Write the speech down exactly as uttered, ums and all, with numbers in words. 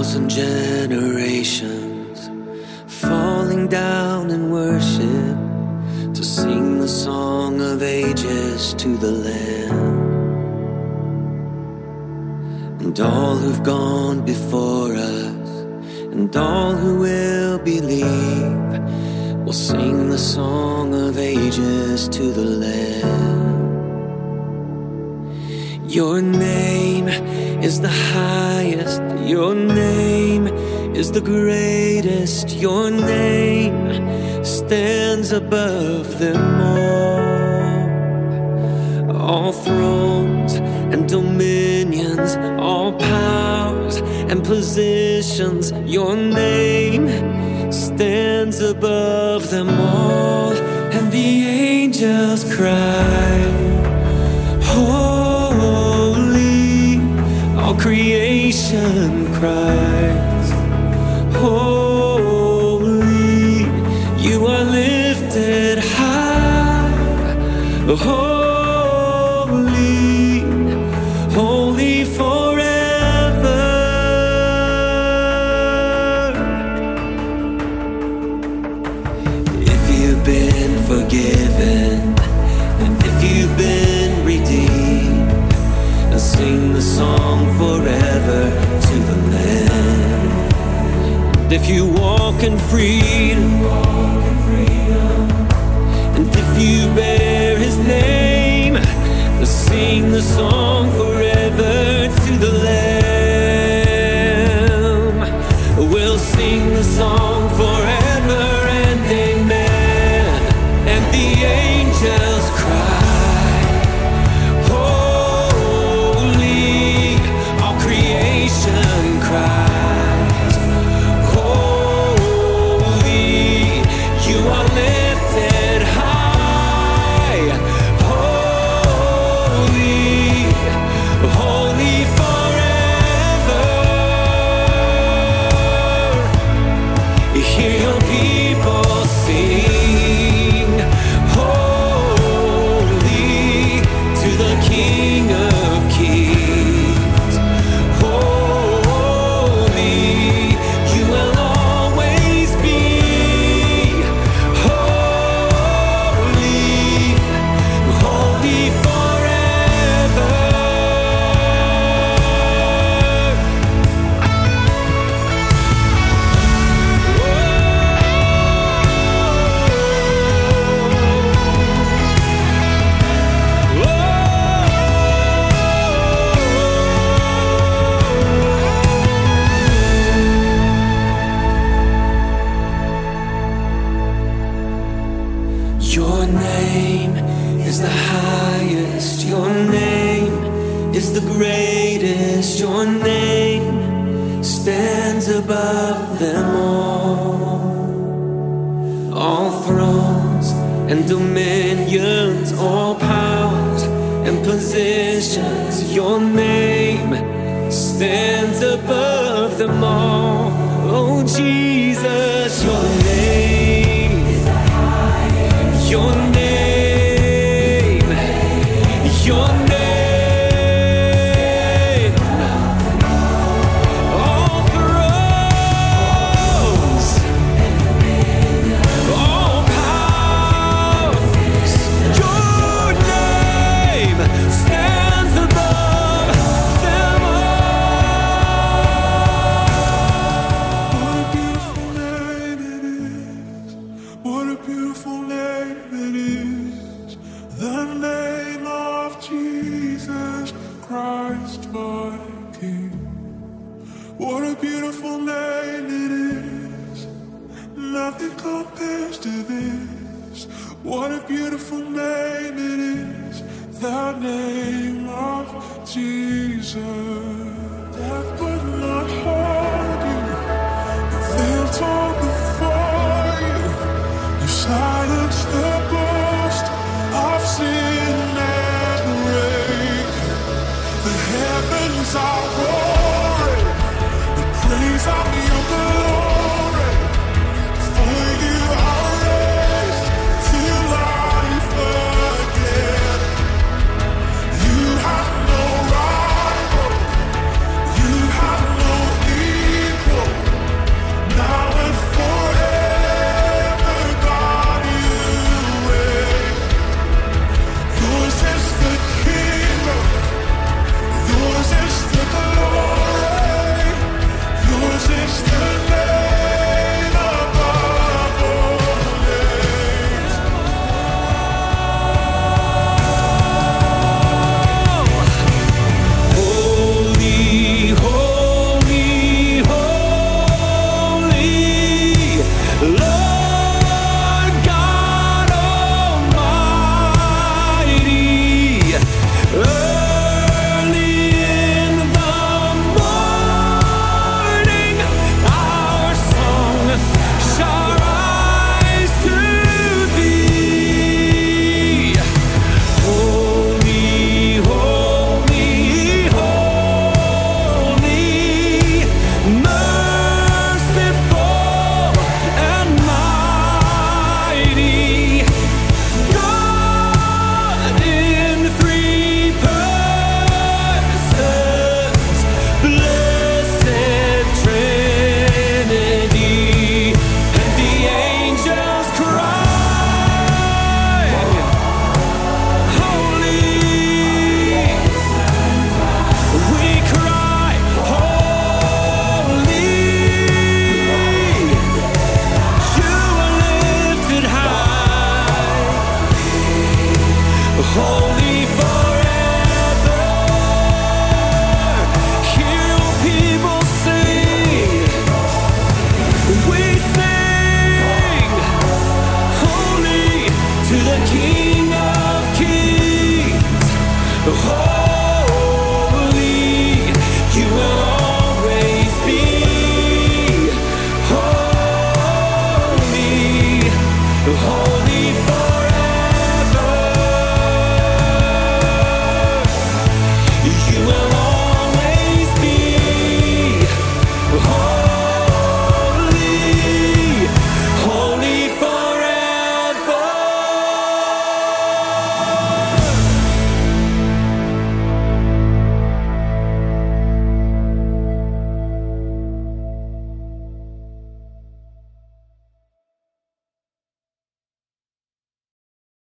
thousand generations falling down in worship to sing the song of ages to the Lamb. And all who've gone before us and all who will believe will sing the song of ages to the Lamb. Your name is the highest, your name is the greatest, your name stands above them all. All thrones and dominions, all powers and positions, your name stands above them all. And the angels cry, holy, all creation cries, holy, you are lifted high, holy, holy forever. If you've been forgiven and if you've been redeemed, sing the song forever to the Lamb. And if you walk in freedom, and if you bear His name, sing the song forever to the Lamb. We'll sing the song forever and amen. And the angels cry, cries, holy, you are lifted high, holy, holy forever. Hear your people sing, holy, to the King of Kings. Your name is the highest, your name is the greatest, your name stands above them all. All thrones and dominions, all powers and positions, your name stands above them all. Oh Jesus, your name is the highest, your name, your name. What a beautiful name it is. Nothing compares to this. What a beautiful name it is. The name of Jesus. Death could not hold you. The veil torn before you. You silenced the ghost of sin and grave. The heavens are roaring. Praise of your glory, for you are raised to life again. You have no rival, you have no Oh,